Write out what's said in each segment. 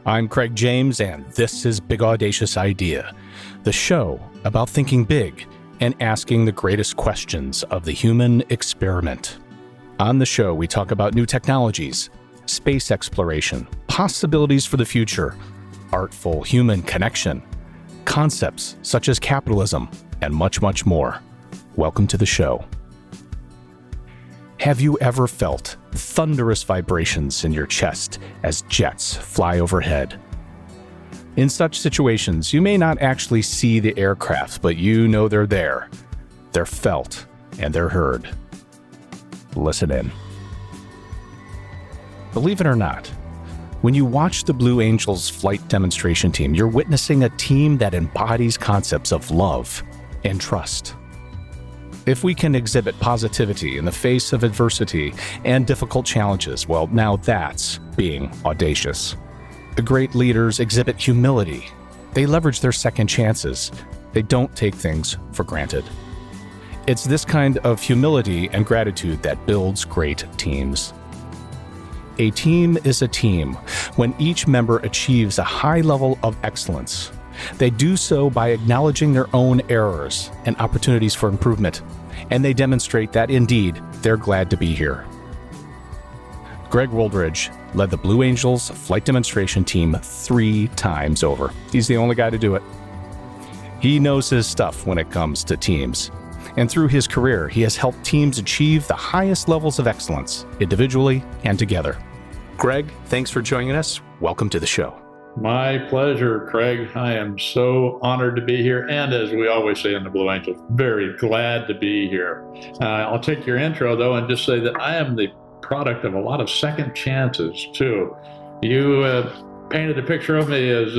I'm Craig James, and this is Big Audacious Idea, the show about thinking big and asking the greatest questions of the human experiment. On the show, we talk about new technologies, space exploration, possibilities for the future, artful human connection, concepts such as capitalism, and much, much more. Welcome to the show. Have you ever felt thunderous vibrations in your chest as jets fly overhead? In such situations, you may not actually see the aircraft, but you know they're there. They're felt and they're heard. Listen in. Believe it or not, when you watch the Blue Angels flight demonstration team, you're witnessing a team that embodies concepts of love and trust. If we can exhibit positivity in the face of adversity and difficult challenges, well, now that's being audacious. The great leaders exhibit humility. They leverage their second chances. They don't take things for granted. It's this kind of humility and gratitude that builds great teams. A team is a team when each member achieves a high level of excellence. They do so by acknowledging their own errors and opportunities for improvement, and they demonstrate that indeed they're glad to be here. Greg Wooldridge led the Blue Angels flight demonstration team 3 times over. He's the only guy to do it. He knows his stuff when it comes to teams, and through his career, he has helped teams achieve the highest levels of excellence, individually and together. Greg, thanks for joining us. Welcome to the show. My pleasure, Craig. I am so honored to be here. And as we always say in the Blue Angels, very glad to be here. I'll take your intro, though, and just say that I am the product of a lot of second chances, too. You painted a picture of me as,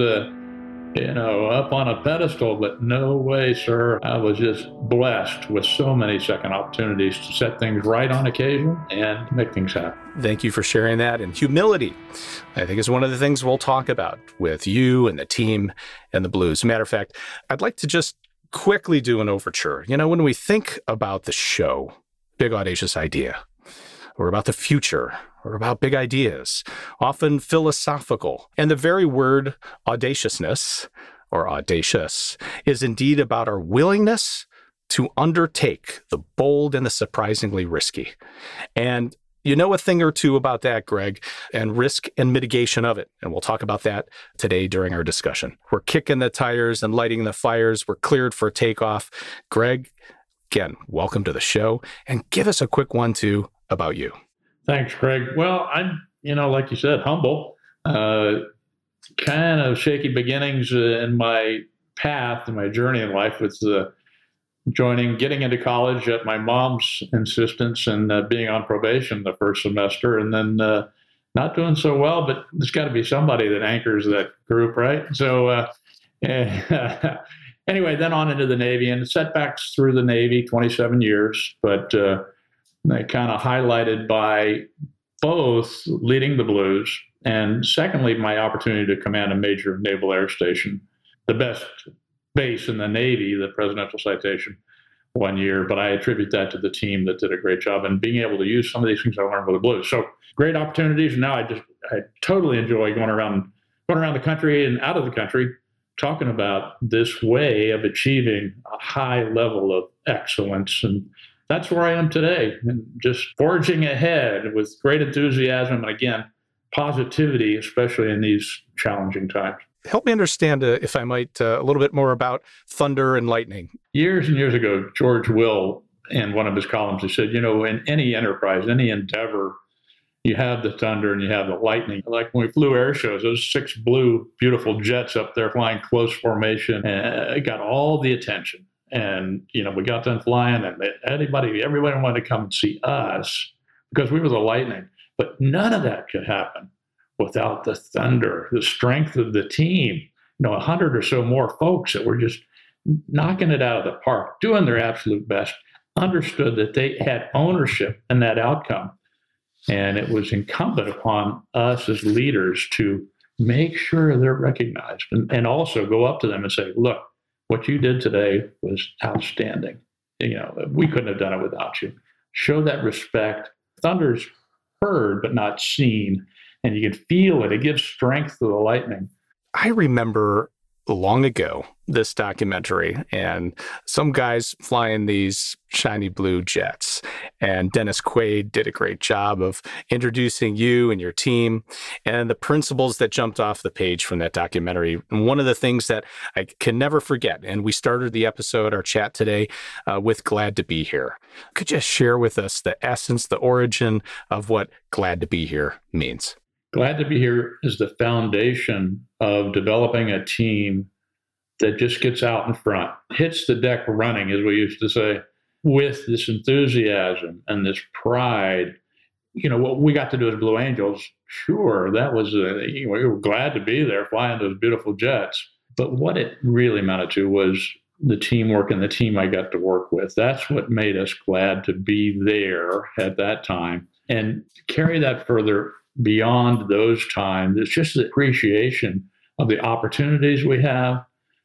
up on a pedestal, but no way, sir. I was just blessed with so many second opportunities to set things right on occasion and make things happen. Thank you for sharing that. And humility, I think, is one of the things we'll talk about with you and the team and the Blues. As a matter of fact, I'd like to just quickly do an overture. When we think about the show, Big Audacious Idea, or about the future, or about big ideas, often philosophical. And the very word audaciousness, or audacious, is indeed about our willingness to undertake the bold and the surprisingly risky. And you know a thing or two about that, Greg, and risk and mitigation of it. And we'll talk about that today during our discussion. We're kicking the tires and lighting the fires. We're cleared for takeoff. Greg, again, welcome to the show. And give us a quick 1-2 about you. Thanks, Craig. Well, I'm, like you said, humble, kind of shaky beginnings in my path and my journey in life with getting into college at my mom's insistence and being on probation the first semester, and then not doing so well, but there's got to be somebody that anchors that group, right? So anyway, then on into the Navy, and setbacks through the Navy, 27 years, but they kind of highlighted by both leading the Blues and secondly, my opportunity to command a major naval air station, the best base in the Navy, the Presidential Citation, 1 year. But I attribute that to the team that did a great job and being able to use some of these things I learned with the Blues. So great opportunities. And now I totally enjoy going around the country and out of the country, talking about this way of achieving a high level of excellence. And that's where I am today, and just forging ahead with great enthusiasm and, again, positivity, especially in these challenging times. Help me understand, if I might, a little bit more about thunder and lightning. Years and years ago, George Will, in one of his columns, he said, in any enterprise, any endeavor, you have the thunder and you have the lightning. Like when we flew air shows, those 6 blue, beautiful jets up there flying close formation, and it got all the attention. And, we got done flying, and everybody wanted to come and see us because we were the lightning. But none of that could happen without the thunder, the strength of the team. 100 or so more folks that were just knocking it out of the park, doing their absolute best, understood that they had ownership in that outcome. And it was incumbent upon us as leaders to make sure they're recognized and also go up to them and say, look, what you did today was outstanding. We couldn't have done it without you. Show that respect. Thunder's heard but not seen. and you can feel it. It gives strength to the Lightning. I remember long ago this documentary and some guys flying these shiny blue jets, and Dennis Quaid did a great job of introducing you and your team and the principles that jumped off the page from that documentary. And one of the things that I can never forget, and we started the episode, our chat today, with Glad to Be Here. Could you share with us the essence, the origin of what Glad to Be Here means? Glad to Be Here is the foundation of developing a team that just gets out in front, hits the deck running, as we used to say, with this enthusiasm and this pride. What we got to do as Blue Angels, sure, that was, we were glad to be there flying those beautiful jets. But what it really amounted to was the teamwork and the team I got to work with. That's what made us glad to be there at that time. And carry that further beyond those times, it's just the appreciation of the opportunities we have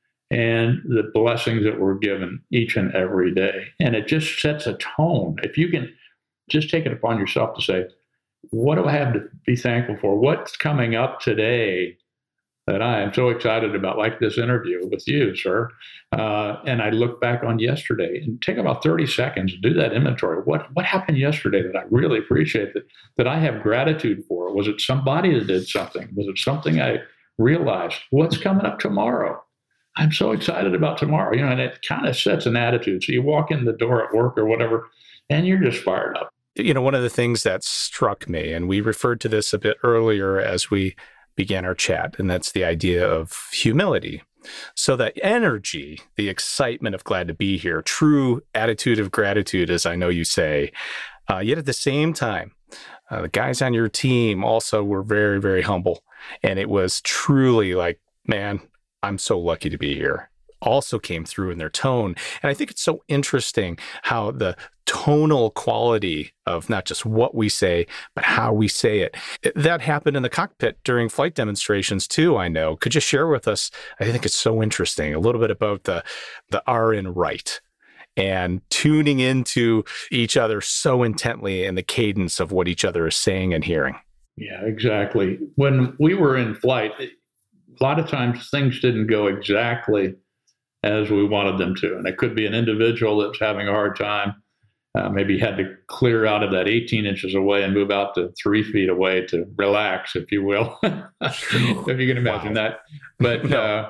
and the blessings that we're given each and every day. And it just sets a tone. If you can just take it upon yourself to say, what do I have to be thankful for? What's coming up today that I am so excited about, like this interview with you, sir? And I look back on yesterday and take about 30 seconds to do that inventory. What happened yesterday that I really appreciate, that I have gratitude for? Was it somebody that did something? Was it something I realized? What's coming up tomorrow? I'm so excited about tomorrow, and it kind of sets an attitude. So you walk in the door at work or whatever, and you're just fired up. One of the things that struck me, and we referred to this a bit earlier as we began our chat, and that's the idea of humility. So that energy, the excitement of glad to be here, true attitude of gratitude, as I know you say, yet at the same time, the guys on your team also were very, very humble. And it was truly like, man, I'm so lucky to be here. Also came through in their tone. And I think it's so interesting how the tonal quality of not just what we say, but how we say it. That happened in the cockpit during flight demonstrations too, I know. Could you share with us, I think it's so interesting, a little bit about the R in right and tuning into each other so intently in the cadence of what each other is saying and hearing. Yeah, exactly. When we were in flight, a lot of times things didn't go exactly as we wanted them to. And it could be an individual that's having a hard time. Maybe had to clear out of that 18 inches away and move out to 3 feet away to relax, if you will, if you can imagine that. But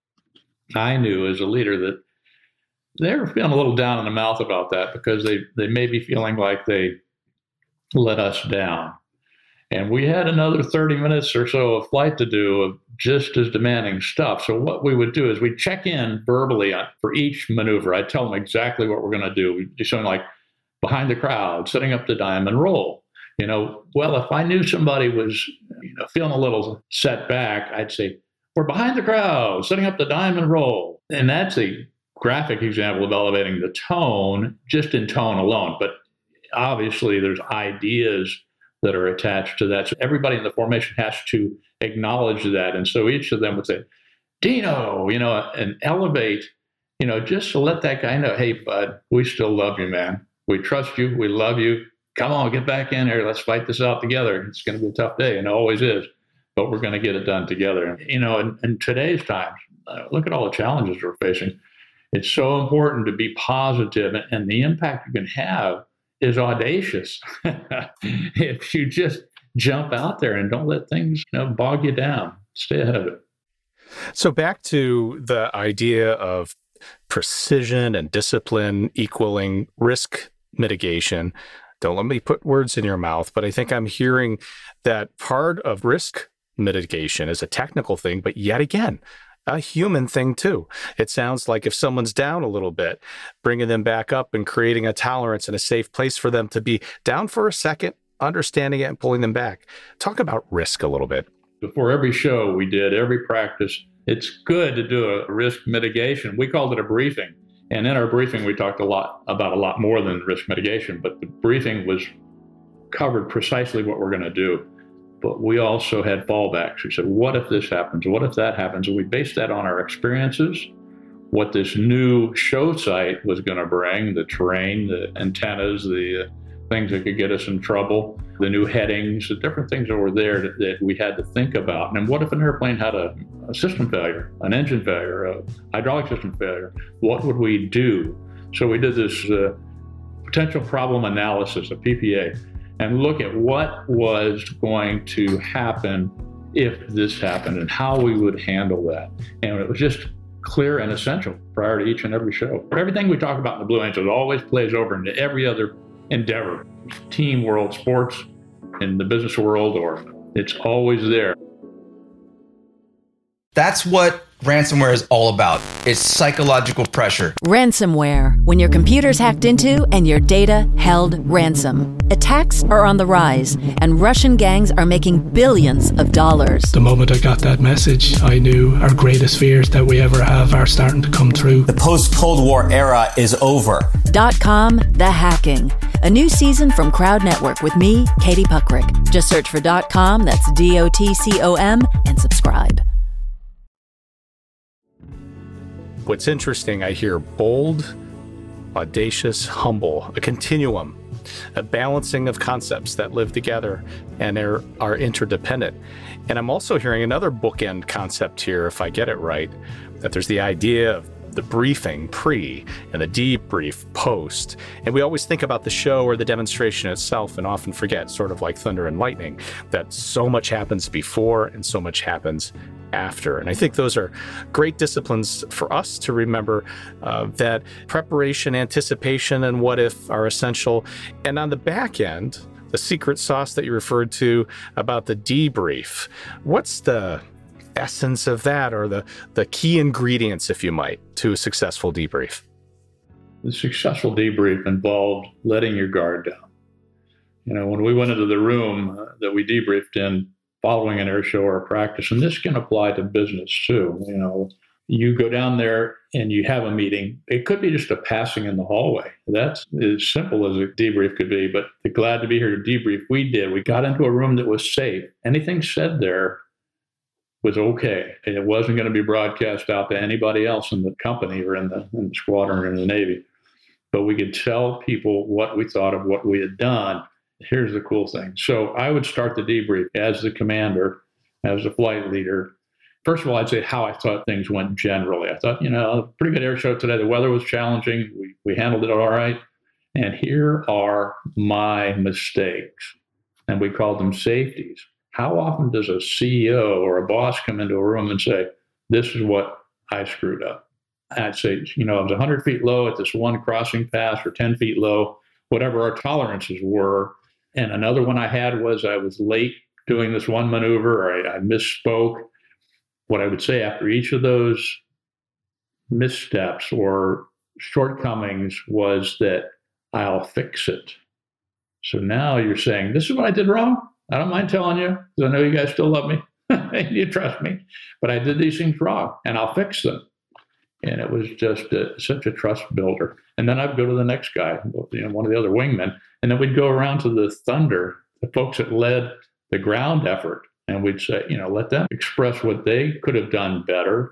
I knew as a leader that they were feeling a little down in the mouth about that, because they may be feeling like they let us down. And we had another 30 minutes or so of flight to do of just as demanding stuff. So what we would do is we'd check in verbally for each maneuver. I'd tell them exactly what we're going to do. We'd do something like behind the crowd, setting up the diamond roll. Well, if I knew somebody was feeling a little set back, I'd say, we're behind the crowd, setting up the diamond roll. And that's a graphic example of elevating the tone, just in tone alone. But obviously there's ideas that are attached to that. So everybody in the formation has to acknowledge that. And so each of them would say, Dino, and elevate, just to let that guy know, hey, bud, we still love you, man. We trust you. We love you. Come on, get back in here. Let's fight this out together. It's going to be a tough day, and it always is, but we're going to get it done together. In today's times, look at all the challenges we're facing. It's so important to be positive, and the impact you can have is audacious if you just jump out there and don't let things bog you down. Stay ahead of it. So back to the idea of precision and discipline equaling risk mitigation. Don't let me put words in your mouth, but I think I'm hearing that part of risk mitigation is a technical thing, but yet again, a human thing too. It sounds like if someone's down a little bit, bringing them back up and creating a tolerance and a safe place for them to be down for a second, understanding it and pulling them back. Talk about risk a little bit. Before every show we did, every practice, it's good to do a risk mitigation. We called it a briefing. And in our briefing, we talked about a lot more than risk mitigation, but the briefing was covered precisely what we're going to do. But we also had fallbacks. We said, what if this happens? What if that happens? And we based that on our experiences, what this new show site was going to bring, the terrain, the antennas, the things that could get us in trouble, the new headings, the different things that were there that we had to think about. And what if an airplane had a system failure, an engine failure, a hydraulic system failure? What would we do? So we did this potential problem analysis, a PPA, and look at what was going to happen if this happened and how we would handle that. And it was just clear and essential prior to each and every show. But everything we talk about in the Blue Angels always plays over into every other endeavor, team world, sports, in the business world, or it's always there. That's what ransomware is all about. It's psychological pressure. Ransomware, when your computer's hacked into and your data held ransom. Attacks are on the rise, and Russian gangs are making billions of dollars. The moment I got that message, I knew our greatest fears that we ever have are starting to come true. The post-Cold War era is over. .com, The Hacking. A new season from Crowd Network with me, Katie Puckrick. Just search for .com, that's DOTCOM, and subscribe. What's interesting, I hear bold, audacious, humble, a continuum, a balancing of concepts that live together and are interdependent. And I'm also hearing another bookend concept here, if I get it right, that there's the idea of the briefing pre and the debrief post. And we always think about the show or the demonstration itself and often forget, sort of like thunder and lightning, that so much happens before and so much happens after. And I think those are great disciplines for us to remember, that preparation, anticipation, and what if are essential. And on the back end, the secret sauce that you referred to about the debrief, what's the essence of that, or the key ingredients, if you might, to a successful debrief? The successful debrief involved letting your guard down. You know, when we went into the room that we debriefed in, following an air show or a practice, and this can apply to business too. You know, you go down there and you have a meeting. It could be just a passing in the hallway. That's as simple as a debrief could be, but glad to be here to debrief. We did. We got into a room that was safe. Anything said there was okay. And it wasn't going to be broadcast out to anybody else in the company or in the squadron or in the Navy. But we could tell people what we thought of what we had done. Here's the cool thing. So I would start the debrief as the commander, as the flight leader. First of all, I'd say how I thought things went generally. I thought, a pretty good air show today. The weather was challenging. We handled it all right. And here are my mistakes. And we called them safeties. How often does a CEO or a boss come into a room and say, this is what I screwed up? And I'd say, I was 100 feet low at this one crossing pass, or 10 feet low, whatever our tolerances were. And another one I had was I was late doing this one maneuver, or I misspoke. What I would say after each of those missteps or shortcomings was that I'll fix it. So now you're saying, this is what I did wrong. I don't mind telling you, because I know you guys still love me. You trust me. But I did these things wrong, and I'll fix them. And it was just such a trust builder. And then I'd go to the next guy, one of the other wingmen, and then we'd go around to the Thunder, the folks that led the ground effort, and we'd say, let them express what they could have done better.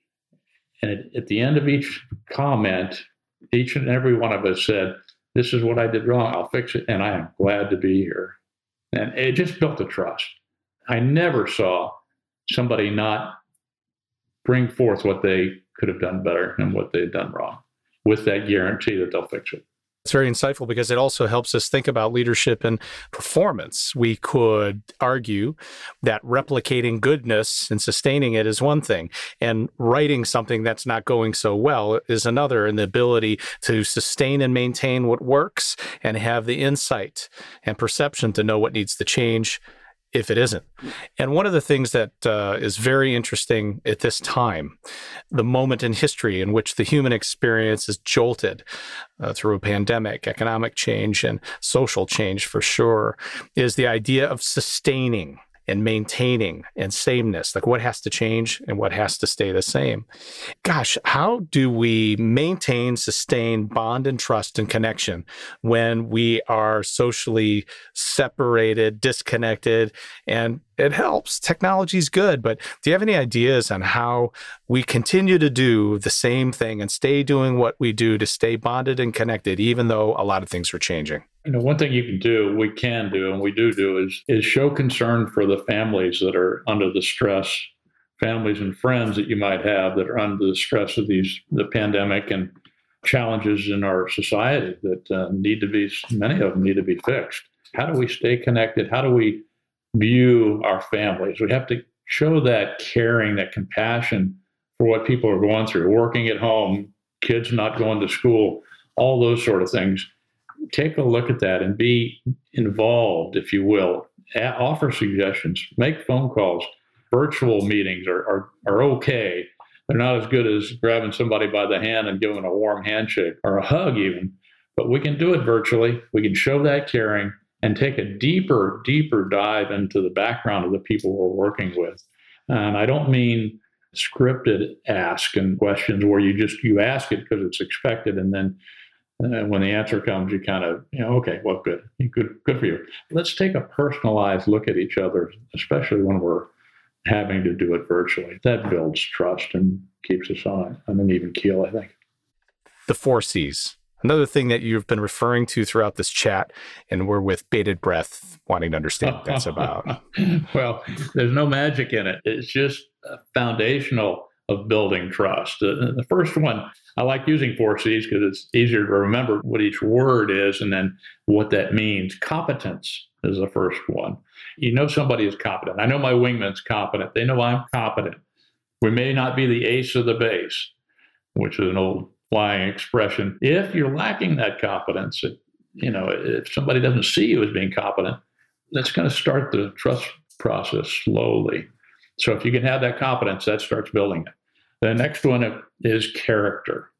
And at the end of each comment, each and every one of us said, this is what I did wrong, I'll fix it, and I am glad to be here. And it just built the trust. I never saw somebody not bring forth what they could have done better and what they'd done wrong, with that guarantee that they'll fix it. It's very insightful because it also helps us think about leadership and performance. We could argue that replicating goodness and sustaining it is one thing, and writing something that's not going so well is another, and the ability to sustain and maintain what works and have the insight and perception to know what needs to change if it isn't. And one of the things that is very interesting at this time, the moment in history in which the human experience is jolted through a pandemic, economic change, and social change for sure, is the idea of sustaining and maintaining and sameness, like what has to change and what has to stay the same. Gosh, how do we maintain, sustain bond and trust and connection when we are socially separated, disconnected, and it helps. Technology's good, but do you have any ideas on how we continue to do the same thing and stay doing what we do to stay bonded and connected, even though a lot of things are changing? One thing you can do, we can do, and we do is show concern for the families that are under the stress, families and friends that you might have that are under the stress of the pandemic and challenges in our society that many of them need to be fixed. How do we stay connected? How do we view our families? We have to show that caring, that compassion for what people are going through, working at home, kids not going to school, all those sort of things. Take a look at that and be involved, if you will. Offer suggestions, make phone calls. Virtual meetings are okay. They're not as good as grabbing somebody by the hand and giving a warm handshake or a hug even, but we can do it virtually. We can show that caring and take a deeper dive into the background of the people we're working with. And I don't mean scripted ask and questions where you ask it because it's expected, and then when the answer comes, you kind of, okay, well, good for you. Let's take a personalized look at each other, especially when we're having to do it virtually. That builds trust and keeps us on an even keel, I think. The 4 C's. Another thing that you've been referring to throughout this chat, and we're with bated breath wanting to understand what that's about. Well, there's no magic in it. It's just foundational of building trust. The first one, I like using 4 C's because it's easier to remember what each word is and then what that means. Competence is the first one. Somebody is competent. I know my wingman's competent. They know I'm competent. We may not be the ace of the base, which is an old flying expression. If you're lacking that competence, if somebody doesn't see you as being competent, that's going to start the trust process slowly. So if you can have that competence, that starts building it. The next one is character.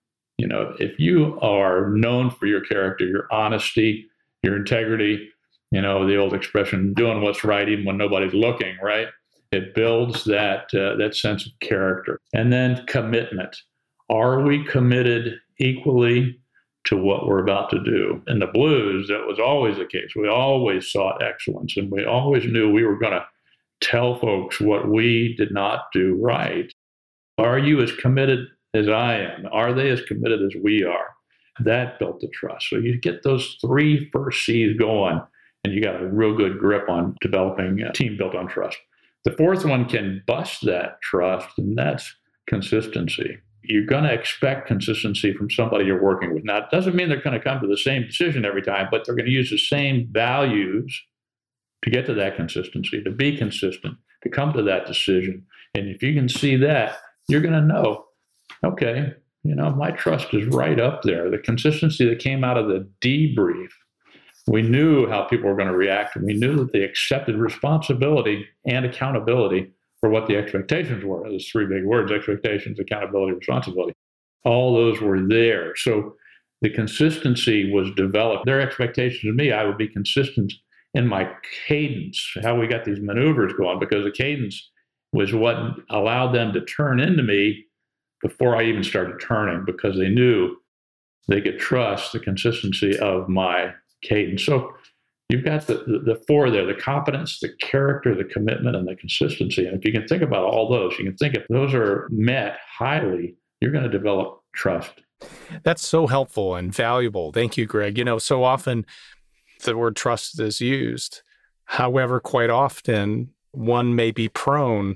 If you are known for your character, your honesty, your integrity, the old expression, doing what's right even when nobody's looking, right? It builds that sense of character. And then commitment. Are we committed equally to what we're about to do? In the Blues, that was always the case. We always sought excellence, and we always knew we were going to tell folks what we did not do right. Are you as committed as I am? Are they as committed as we are? That built the trust. So you get those 3 first C's going, and you got a real good grip on developing a team built on trust. The fourth one can bust that trust, and that's consistency. You're going to expect consistency from somebody you're working with. Now, it doesn't mean they're going to come to the same decision every time, but they're going to use the same values to get to that consistency, to be consistent, to come to that decision. And if you can see that, you're going to know, okay, my trust is right up there. The consistency that came out of the debrief, we knew how people were going to react, and we knew that they accepted responsibility and accountability for what the expectations were. Those 3 big words: expectations, accountability, responsibility. All those were there. So the consistency was developed. Their expectations of me, I would be consistent in my cadence, how we got these maneuvers going, because the cadence was what allowed them to turn into me before I even started turning, because they knew they could trust the consistency of my cadence. So you've got the 4 there: the competence, the character, the commitment, and the consistency. And if you can think about all those, you can think if those are met highly, you're going to develop trust. That's so helpful and valuable. Thank you, Greg. So often the word trust is used. However, quite often one may be prone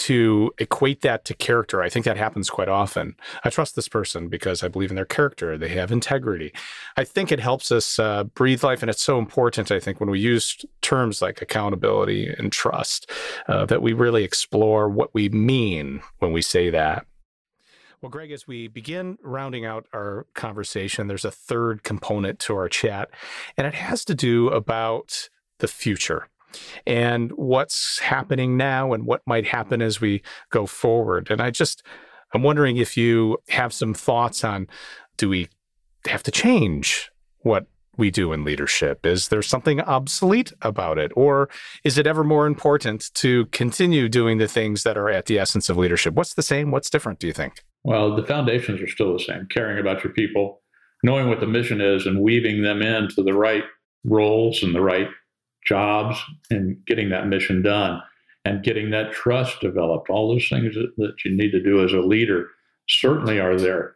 to equate that to character. I think that happens quite often. I trust this person because I believe in their character. They have integrity. I think it helps us breathe life, and it's so important, I think, when we use terms like accountability and trust, that we really explore what we mean when we say that. Well, Greg, as we begin rounding out our conversation, there's a third component to our chat, and it has to do about the future and what's happening now and what might happen as we go forward. And I'm wondering if you have some thoughts on, do we have to change what we do in leadership? Is there something obsolete about it? Or is it ever more important to continue doing the things that are at the essence of leadership? What's the same? What's different, do you think? Well, the foundations are still the same: caring about your people, knowing what the mission is, and weaving them into the right roles and the right jobs and getting that mission done. and getting that trust developed. All those things that you need to do as a leader certainly are there.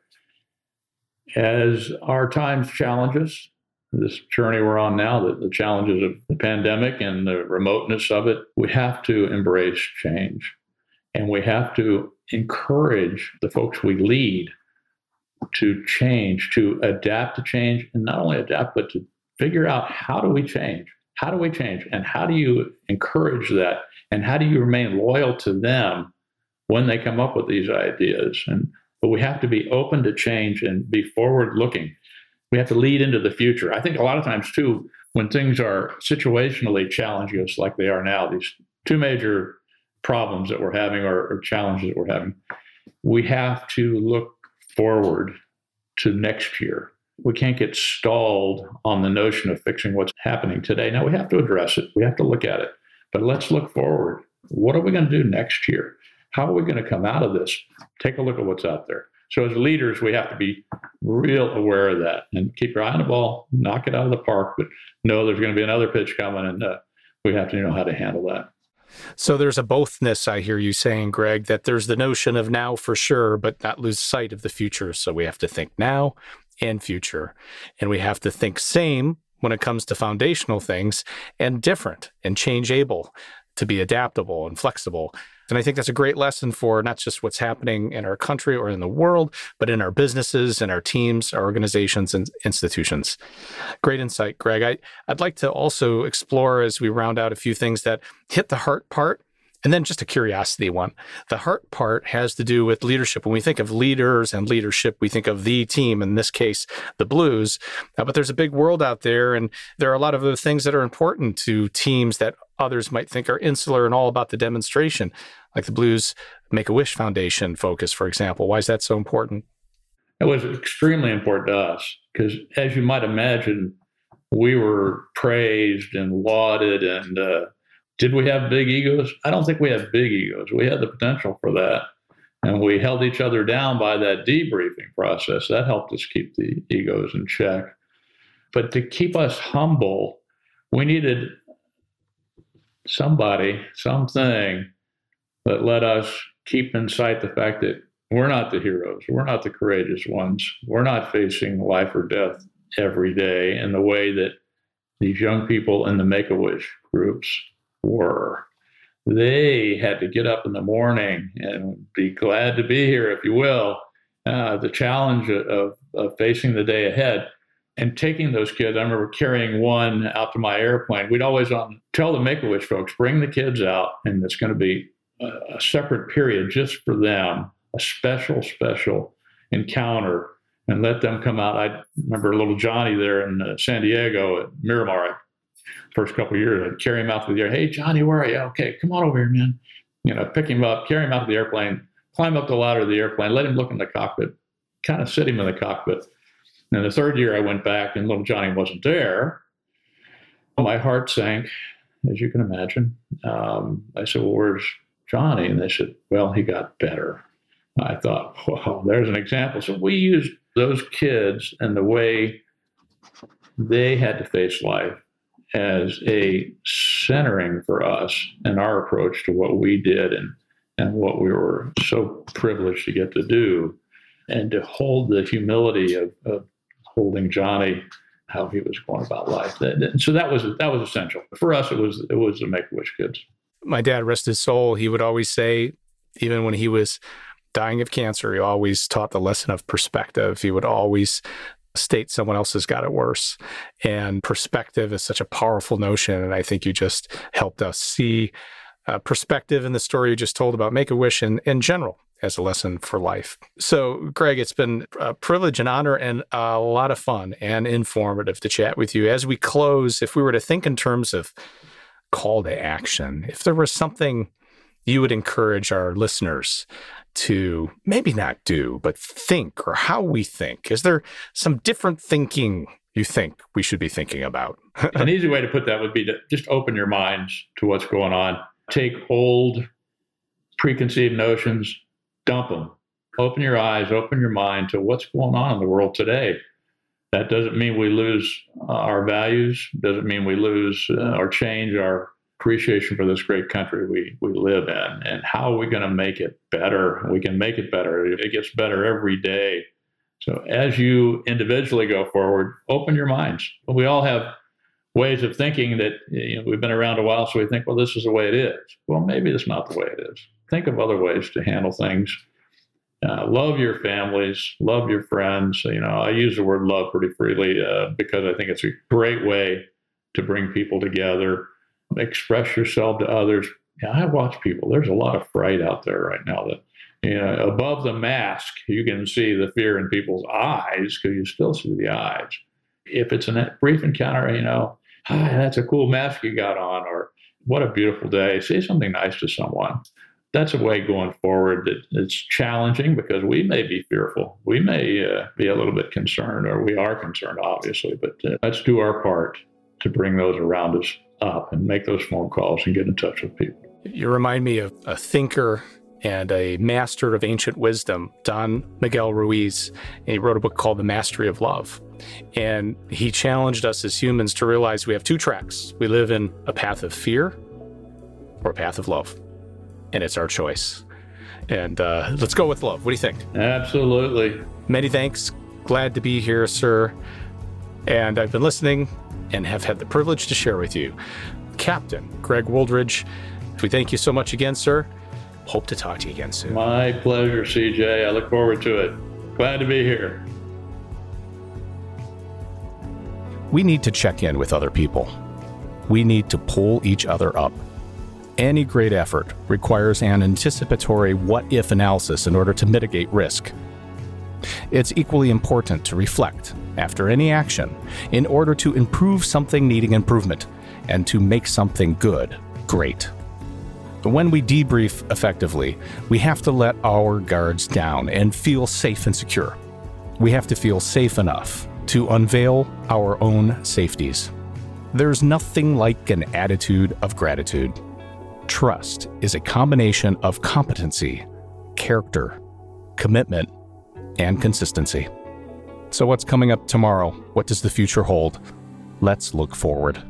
As our times challenges, this journey we're on now, the challenges of the pandemic and the remoteness of it, we have to embrace change. And we have to encourage the folks we lead to change, to adapt to change, and not only adapt, but to figure out how do we change? How do we change? And how do you encourage that? And how do you remain loyal to them when they come up with these ideas? But we have to be open to change and be forward looking. We have to lead into the future. I think a lot of times too, when things are situationally challenging us like they are now, these two major problems that we're having or challenges that we're having, we have to look forward to next year. We can't get stalled on the notion of fixing what's happening today. Now we have to address it. We have to look at it. But let's look forward. What are we going to do next year? How are we going to come out of this? Take a look at what's out there. So as leaders, we have to be real aware of that and keep your eye on the ball, knock it out of the park, but know there's going to be another pitch coming, and we have to know how to handle that. So there's a bothness, I hear you saying, Greg, that there's the notion of now for sure, but not lose sight of the future. So we have to think now and future. And we have to think same when it comes to foundational things and different and change able to be adaptable and flexible. And I think that's a great lesson for not just what's happening in our country or in the world, but in our businesses and our teams, our organizations and institutions. Great insight, Greg. I'd like to also explore as we round out a few things that hit the heart part. And then just a curiosity one. The heart part has to do with leadership. When we think of leaders and leadership, we think of the team, in this case, the Blues. But there's a big world out there, and there are a lot of other things that are important to teams that others might think are insular and all about the demonstration, like the Blues Make-A-Wish Foundation focus, for example. Why is that so important? It was extremely important to us because, as you might imagine, we were praised and lauded and did we have big egos? I don't think we had big egos. We had the potential for that. And we held each other down by that debriefing process. That helped us keep the egos in check. But to keep us humble, we needed somebody, something that let us keep in sight the fact that we're not the heroes. We're not the courageous ones. We're not facing life or death every day in the way that these young people in the Make-A-Wish groups were. They had to get up in the morning and be glad to be here, if you will. The challenge of facing the day ahead and taking those kids. I remember carrying one out to my airplane. We'd always tell the Make-A-Wish folks, bring the kids out, and it's going to be a separate period just for them, a special encounter, and let them come out. I remember little Johnny there in San Diego at Miramar. First couple of years, I'd carry him out to the air. Hey, Johnny, where are you? Okay, come on over here, man. Pick him up, carry him out to the airplane, climb up the ladder of the airplane, let him look in the cockpit, kind of sit him in the cockpit. And the third year I went back and little Johnny wasn't there. My heart sank, as you can imagine. I said, well, where's Johnny? And they said, well, he got better. I thought, wow, there's an example. So we used those kids and the way they had to face life as a centering for us and our approach to what we did and what we were so privileged to get to do, and to hold the humility of holding Johnny, how he was going about life. So that was essential. For us, it was the Make-A-Wish kids. My dad, rest his soul, he would always say, even when he was dying of cancer, he always taught the lesson of perspective. He would always state someone else has got it worse. And perspective is such a powerful notion. And I think you just helped us see perspective in the story you just told about Make-A-Wish in general as a lesson for life. So, Greg, it's been a privilege and honor and a lot of fun and informative to chat with you. As we close, if we were to think in terms of call to action, if there was something you would encourage our listeners to maybe not do, but think, or how we think? Is there some different thinking you think we should be thinking about? An easy way to put that would be to just open your minds to what's going on. Take old preconceived notions, dump them. Open your eyes, open your mind to what's going on in the world today. That doesn't mean we lose our values, doesn't mean we lose or change our appreciation for this great country we live in, and how are we going to make it better? We can make it better. It gets better every day. So as you individually go forward, open your minds. We all have ways of thinking that we've been around a while, so we think, well, this is the way it is. Well, maybe it's not the way it is. Think of other ways to handle things. Love your families, love your friends. I use the word love pretty freely because I think it's a great way to bring people together. Express yourself to others. I watch people. There's a lot of fright out there right now that, above the mask, you can see the fear in people's eyes because you still see the eyes. If it's a brief encounter, hi, that's a cool mask you got on, or what a beautiful day. Say something nice to someone. That's a way going forward that it's challenging because we may be fearful. We may be a little bit concerned, or we are concerned, obviously, but let's do our part to bring those around us up and make those phone calls and get in touch with people. You remind me of a thinker and a master of ancient wisdom, Don Miguel Ruiz. And he wrote a book called The Mastery of Love. And he challenged us as humans to realize we have two tracks. We live in a path of fear or a path of love. And it's our choice. And let's go with love. What do you think? Absolutely. Many thanks. Glad to be here, sir. And I've been listening and have had the privilege to share with you Captain Greg Wooldridge. We thank you so much again, sir. Hope to talk to you again soon. My pleasure, CJ. I look forward to it. Glad to be here. We need to check in with other people. We need to pull each other up. Any great effort requires an anticipatory what-if analysis in order to mitigate risk. It's equally important to reflect after any action in order to improve something needing improvement and to make something good great. When we debrief effectively, we have to let our guards down and feel safe and secure. We have to feel safe enough to unveil our own safeties. There's nothing like an attitude of gratitude. Trust is a combination of competency, character, commitment, and consistency. So what's coming up tomorrow? What does the future hold? Let's look forward.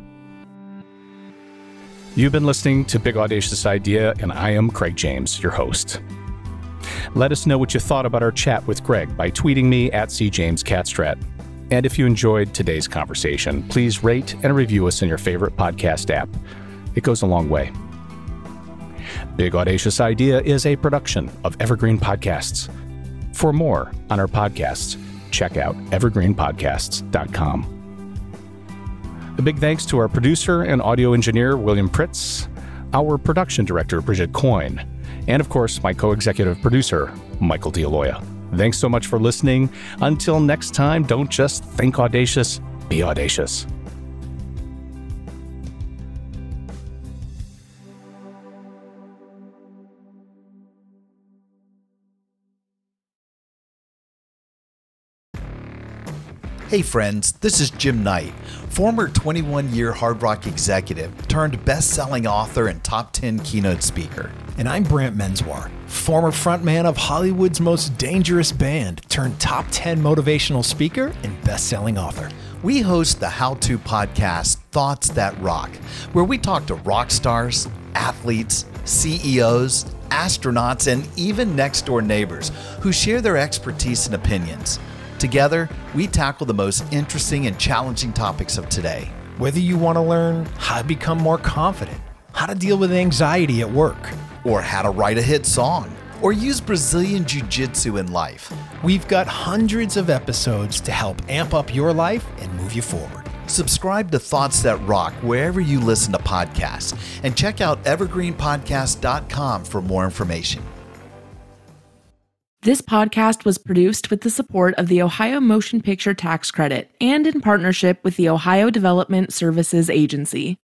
You've been listening to Big Audacious Idea, and I am Craig James, your host. Let us know what you thought about our chat with Greg by tweeting me at CJamesCatstrat. And if you enjoyed today's conversation, please rate and review us in your favorite podcast app. It goes a long way. Big Audacious Idea is a production of Evergreen Podcasts. For more on our podcasts, check out evergreenpodcasts.com. A big thanks to our producer and audio engineer, William Pritz, our production director, Bridget Coyne, and of course, my co-executive producer, Michael D'Aloia. Thanks so much for listening. Until next time, don't just think audacious, be audacious. Hey friends, this is Jim Knight, former 21-year Hard Rock executive turned best-selling author and top 10 keynote speaker. And I'm Brant Menswar, former frontman of Hollywood's most dangerous band turned top 10 motivational speaker and best-selling author. We host the how-to podcast Thoughts That Rock, where we talk to rock stars, athletes, CEOs, astronauts, and even next-door neighbors who share their expertise and opinions. Together, we tackle the most interesting and challenging topics of today. Whether you want to learn how to become more confident, how to deal with anxiety at work, or how to write a hit song, or use Brazilian Jiu-Jitsu in life, we've got hundreds of episodes to help amp up your life and move you forward. Subscribe to Thoughts That Rock wherever you listen to podcasts, and check out evergreenpodcast.com for more information. This podcast was produced with the support of the Ohio Motion Picture Tax Credit and in partnership with the Ohio Development Services Agency.